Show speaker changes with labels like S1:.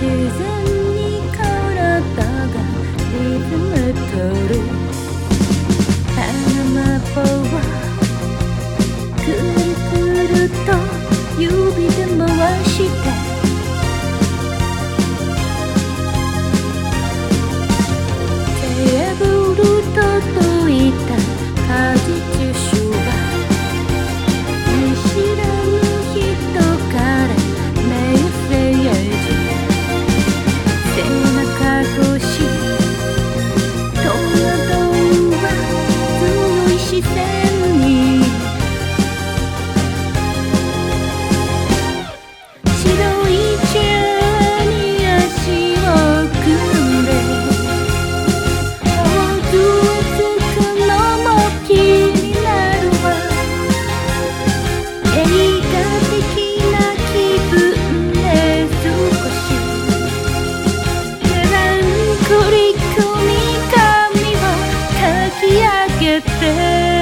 S1: 然に体がリズム取る花束はくるくると指で回してテーブル届いた果実酒は見知らぬ人からメッセージ背中越し戸惑うは強い視線に白いチェアに足を組んで頬杖つくのも気になるわ映画的な気分で少しメランコリックに髪をかき上げて